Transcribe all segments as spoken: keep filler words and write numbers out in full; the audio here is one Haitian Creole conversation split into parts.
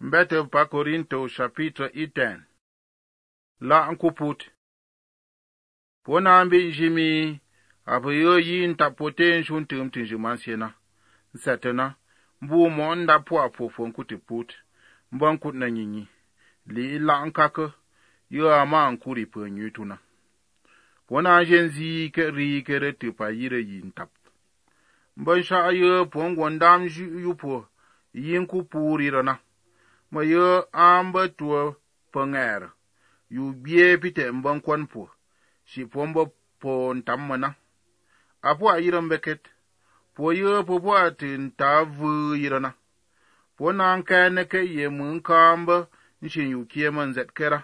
Mbete pa Korinto chapitre iten. La ankuput. Pona ambi jimi apo yo yin tapoten shun tum tinjiman siena. Setena mbu mo nda po apo fon kutiput. Mbon kut na nyinyi. Li la ankake yo ama ankuri pe nyutuna. Pona jenzi ke ri ke rete pa yire yin tap. Mbon sha yo pon gwandam ju yupo yin kupuri rana. Ma yo amba tuwa pangere. Yu bie pite mbon kwan po. Si pombo po ntammana. Apo a yiran beket. Po yo po po atin ta vu yirana. Po na anka neke ye mun kamba nshin yu kie man zet kera.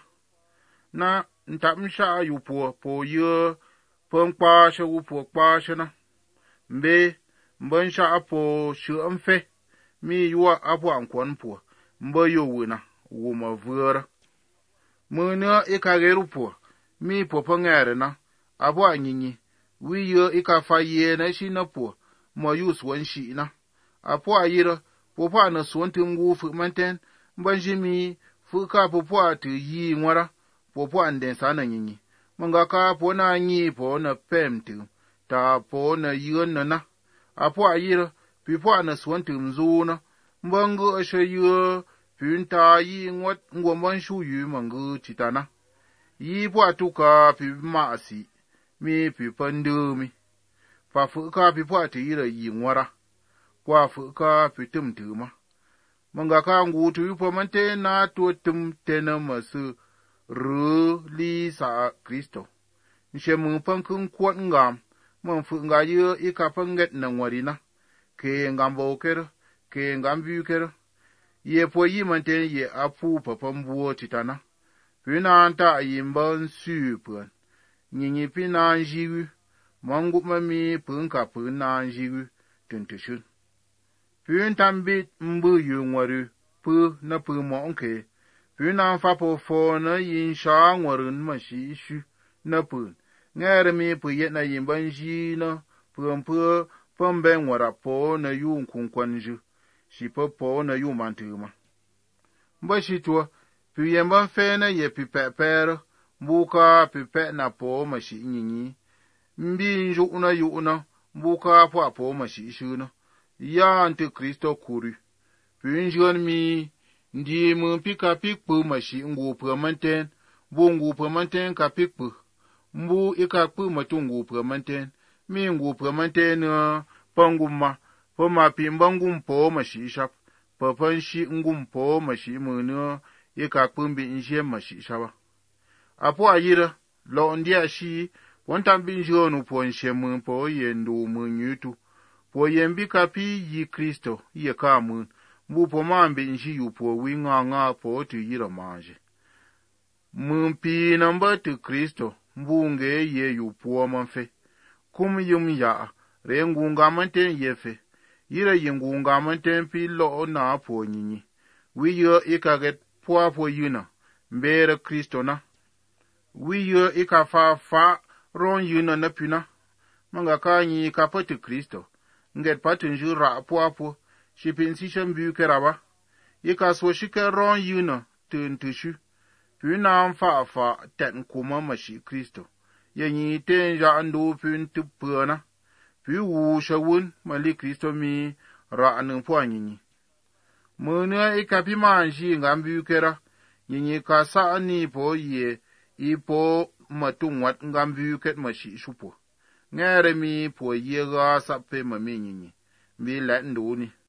Na ntamsha yu po po yo pon kpashe wu po kpashe na. Mbe mbon sha apo shu amfe. Mi yuwa apo ankwan po. Mbo yo wuna wuma vura. Muna ikageru po. Mi po pangere na. Abo anyinyi. Wi yo ikafaye na shi na po. Mo yu swan shi na. Apo ayira. Popa na swan tungu fukmanten. Mbanjimi fuka popo atu yi nwara. Popo anden sana nyinyi. Mangaka po na nyi po na pemtu. Ta po na yon na na. Apo ayira. Pipo na swan tumzu na. Mbangu ashe yu. Pinta yi ngot ngomban shu yu mangu titana. Yi po atuka pi maasi. Mi pi pandumi. Pa fuka pi po atira yi nwara. Kwa fuka pi tumtuma. Mangaka ngutu yu po mante na to tum tena masu ru li sa Kristo. Nshe mpankin kwat ngam. Mpanfu nga yu ikapanget na ngwarina. Ke ngambo kere. Ke ngambi kere. Ye po yi manten ye apu papambuo titana. Pina anta yimba nsupu. Nyinyi pina njigu. Mangu mami punka pina njigu. Tuntishun. Pina tambit mbu yu ngwaru. Pu na pu monke. Pina mfapo fo na yinsha ngwarun mashi ishu. Na pu. Ngere mi pu yet na yimba nji na. Pu mpu pambe ngwara po na yu nkunkwanju. Si po po na yu mantuma. Mba shi tuwa, pi yemban fe na ye pi pe per, mbuka pi pe na po ma shi nyinyi. Mbi nju na yu na, mbuka po po ma shi ishu na. Ya ante Kristo kuri. Pi njuan mi, ndi mu pika pikpu ma shi ngu pramanten, bu ngu pramanten ka pikpu. Mbu ika pu matu ngu pramanten, mi ngu pramanten na panguma. Po ma pi mbangum po ma shi shap. Po pan shi ngum po ma shi munu. Ika kumbi nje ma shi shaba. Apo ayira. Lo ndia shi. Wantambi njonu po nje mun po yendu mun yutu. Po yembi kapi yi Kristo. Ye ka mun. Mbu po mambi nji yu po winga nga po tu yira manje. Mun pi namba tu Kristo. Mbu nge ye yu po manfe. Kum yum ya. Re ngunga manten yefe. Yira yingunga manten pi lo na po nyinyi. Wiyo ikaget po po yuna. Mbere Kristo na. Wiyo ikafa fa ron yuna na pina. Manga kanyi kapati Kristo. Nget patunju ra po po. Shipinsi shambu keraba. Ikaswo shike ron yuna tuntushu. Pina mfa fa ten kuma mashi Kristo. Yanyi tenja andu pin tupuna. Pi wu shawun mali Kristo mi ra anung po nyinyi. Muna ikapi manji ngambi ukera. Nyinyi ka sa ani po ye. Ipo matungwat ngambi uket mashi shupo. Ngere mi po ye ga sape mami nyinyi. Mi let nduni.